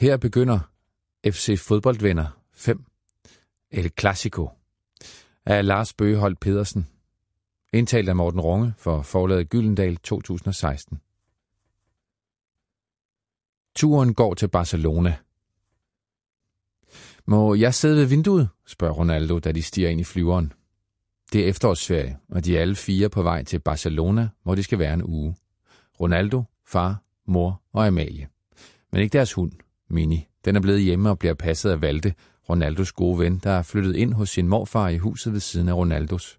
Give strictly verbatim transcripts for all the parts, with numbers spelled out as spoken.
Her begynder F C Fodboldvenner fem. El Clasico af Lars Bøgeholt Pedersen. Indtalt af Morten Runge for forlaget Gyldendal to tusind og seksten. Turen går til Barcelona. Må jeg sidde ved vinduet? Spørger Ronaldo, da de stiger ind i flyveren. Det er efterårsferie, og de er alle fire på vej til Barcelona, hvor de skal være en uge. Ronaldo, far, mor og Amalie. Men ikke deres hund, Mini. Den er blevet hjemme og bliver passet af Valde, Ronaldos gode ven, der er flyttet ind hos sin morfar i huset ved siden af Ronaldos.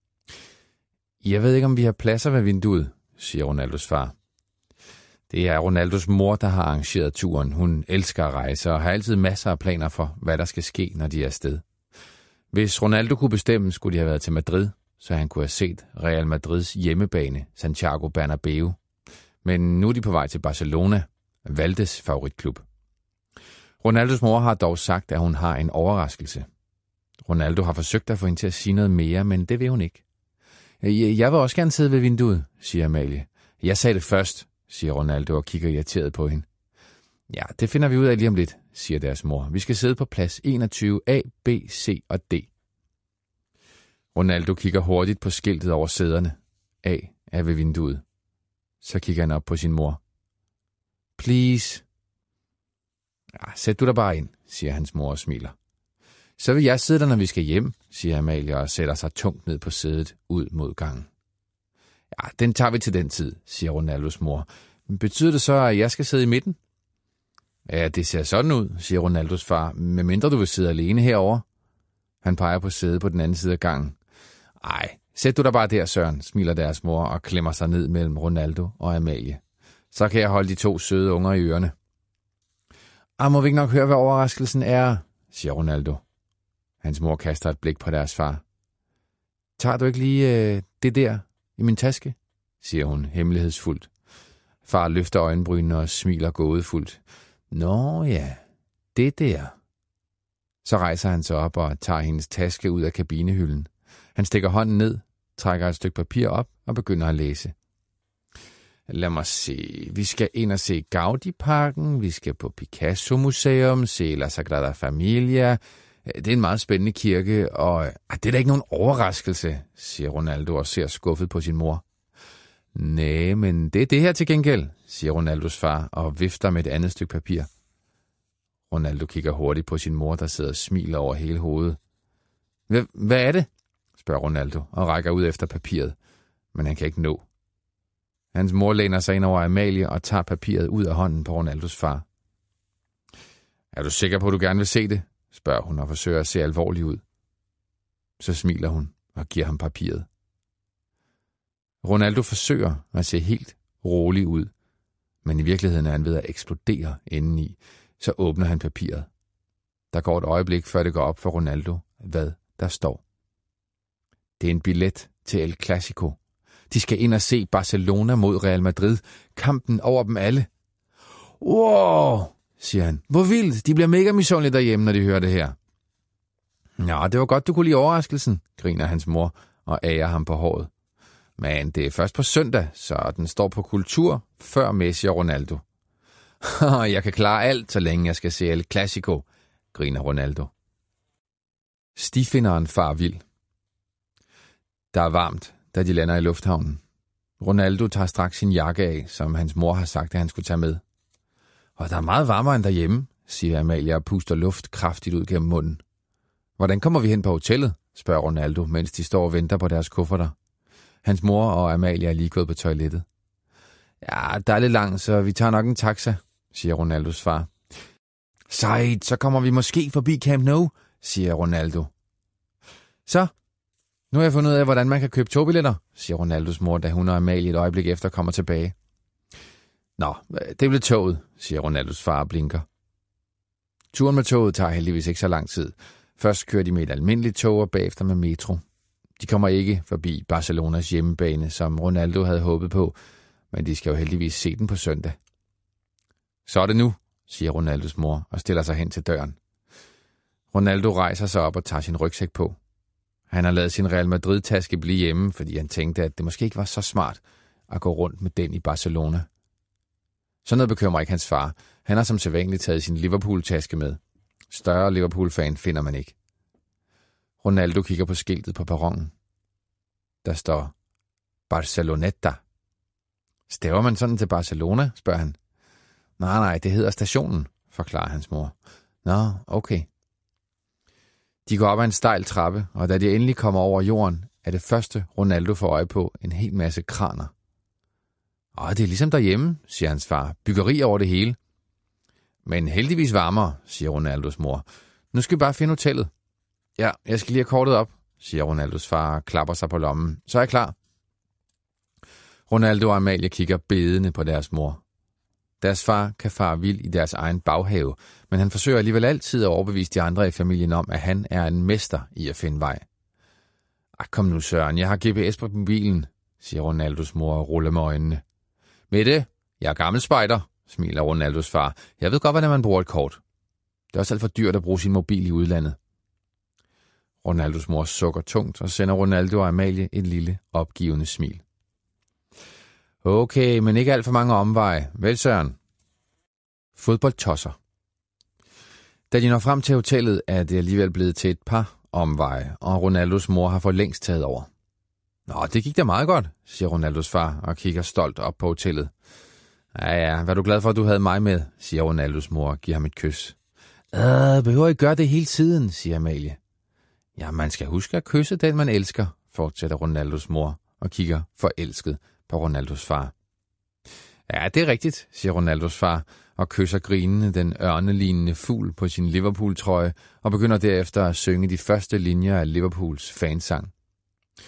Jeg ved ikke, om vi har pladser ved vinduet, siger Ronaldos far. Det er Ronaldos mor, der har arrangeret turen. Hun elsker at rejse og har altid masser af planer for, hvad der skal ske, når de er afsted. Hvis Ronaldo kunne bestemme, skulle de have været til Madrid, så han kunne have set Real Madrids hjemmebane, Santiago Bernabeu. Men nu er de på vej til Barcelona, Valdes favoritklub. Ronaldos mor har dog sagt, at hun har en overraskelse. Ronaldo har forsøgt at få hende til at sige noget mere, men det vil hun ikke. Jeg vil også gerne sidde ved vinduet, siger Amalie. Jeg sagde det først, siger Ronaldo og kigger irriteret på hende. Ja, det finder vi ud af lige om lidt, siger deres mor. Vi skal sidde på plads enogtyve A, B, C og D. Ronaldo kigger hurtigt på skiltet over sæderne. A er ved vinduet. Så kigger han op på sin mor. Please. Ja, sæt du dig bare ind, siger hans mor og smiler. Så vil jeg sidde der, når vi skal hjem, siger Amalie og sætter sig tungt ned på sædet ud mod gangen. Ja, den tager vi til den tid, siger Ronaldos mor. Betyder det så, at jeg skal sidde i midten? Ja, det ser sådan ud, siger Ronaldos far, medmindre du vil sidde alene herover. Han peger på sædet på den anden side af gangen. Ej, sæt du dig bare der, Søren, smiler deres mor og klemmer sig ned mellem Ronaldo og Amalie. Så kan jeg holde de to søde unger i ørerne. Ah, må vi ikke nok høre, hvad overraskelsen er, siger Ronaldo. Hans mor kaster et blik på deres far. Tager du ikke lige øh, det der i min taske, siger hun hemmelighedsfuldt. Far løfter øjenbrynene og smiler gådefuldt. Nå ja, det der. Så rejser han sig op og tager hendes taske ud af kabinehylden. Han stikker hånden ned, trækker et stykke papir op og begynder at læse. Lad mig se. Vi skal ind og se Gaudi-parken. Vi skal på Picasso-museum, se La Sagrada Familia. Det er en meget spændende kirke, og det er da ikke nogen overraskelse, siger Ronaldo og ser skuffet på sin mor. Næh, men det er det her til gengæld, siger Ronaldos far og vifter med et andet stykke papir. Ronaldo kigger hurtigt på sin mor, der sidder og smiler over hele hovedet. Hvad er det? Spørger Ronaldo og rækker ud efter papiret, men han kan ikke nå. Hans mor læner sig ind over Amalie og tager papiret ud af hånden på Ronaldos far. Er du sikker på, at du gerne vil se det? Spørger hun og forsøger at se alvorlig ud. Så smiler hun og giver ham papiret. Ronaldo forsøger at se helt rolig ud, men i virkeligheden er han ved at eksplodere indeni. Så åbner han papiret. Der går et øjeblik, før det går op for Ronaldo, hvad der står. Det er en billet til El Clasico. De skal ind og se Barcelona mod Real Madrid. Kampen over dem alle. Wow, siger han. Hvor vildt. De bliver mega misundelige derhjemme, når de hører det her. Ja, det var godt, du kunne lide overraskelsen, griner hans mor og ærer ham på håret. Men det er først på søndag, så den står på kultur før Messi og Ronaldo. Jeg kan klare alt, så længe jeg skal se El Clasico, griner Ronaldo. Stifinderen far vild. Der er varmt, da de lander i lufthavnen. Ronaldo tager straks sin jakke af, som hans mor har sagt, at han skulle tage med. Og der er meget varmere end derhjemme, siger Amalie og puster luft kraftigt ud gennem munden. Hvordan kommer vi hen på hotellet, spørger Ronaldo, mens de står og venter på deres kufferter. Hans mor og Amalie er lige gået på toilettet. Ja, der er lidt langt, så vi tager nok en taxa, siger Ronaldos far. Sejt, så kommer vi måske forbi Camp Nou, siger Ronaldo. Så, nu har jeg fundet ud af, hvordan man kan købe togbilletter, siger Ronaldos mor, da hun og Amalie et øjeblik efter kommer tilbage. Nå, det bliver toget, siger Ronaldos far og blinker. Turen med toget tager heldigvis ikke så lang tid. Først kører de med et almindeligt tog og bagefter med metro. De kommer ikke forbi Barcelonas hjemmebane, som Ronaldo havde håbet på, men de skal jo heldigvis se den på søndag. Så er det nu, siger Ronaldos mor og stiller sig hen til døren. Ronaldo rejser sig op og tager sin rygsæk på. Han har ladet sin Real Madrid-taske blive hjemme, fordi han tænkte, at det måske ikke var så smart at gå rundt med den i Barcelona. Sådan noget bekymrer ikke hans far. Han har som sædvanligt taget sin Liverpool-taske med. Større Liverpool-fan finder man ikke. Ronaldo kigger på skiltet på perronen. Der står Barceloneta. Staver man sådan til Barcelona, spørger han. Nej, nej, det hedder stationen, forklarer hans mor. Nå, okay. De går op ad en stejl trappe, og da de endelig kommer over jorden, er det første Ronaldo får øje på en hel masse kraner. Åh, det er ligesom derhjemme, siger hans far. Byggeri over det hele. Men heldigvis varmere, siger Ronaldos mor. Nu skal vi bare finde hotellet. Ja, jeg skal lige have kortet op, siger Ronaldos far og klapper sig på lommen. Så er jeg klar. Ronaldo og Amalie kigger bedende på deres mor. Deres far kan fare vild i deres egen baghave, men han forsøger alligevel altid at overbevise de andre i familien om, at han er en mester i at finde vej. Ach, kom nu, Søren, jeg har G P S på mobilen, siger Ronaldos mor og ruller med øjnene. Mette, jeg er gammel spejder, smiler Ronaldos far. Jeg ved godt, hvordan man bruger et kort. Det er også alt for dyrt at bruge sin mobil i udlandet. Ronaldos mor sukker tungt og sender Ronaldo og Amalie et lille, opgivende smil. Okay, men ikke alt for mange omveje. Vel, Søren? Fodboldtosser. Da de når frem til hotellet, er det alligevel blevet til et par omveje, og Ronaldos mor har for længst taget over. Nå, det gik da meget godt, siger Ronaldos far og kigger stolt op på hotellet. Ja, ja, var du glad for, at du havde mig med, siger Ronaldos mor og giver ham et kys. Øh, behøver ikke gøre det hele tiden, siger Amalie. Ja, man skal huske at kysse den, man elsker, fortsætter Ronaldos mor og kigger forelsket på Ronaldos far. Ja, det er rigtigt, siger Ronaldos far og kysser grinende den ørnelignende fugl på sin Liverpool-trøje og begynder derefter at synge de første linjer af Liverpools fansang.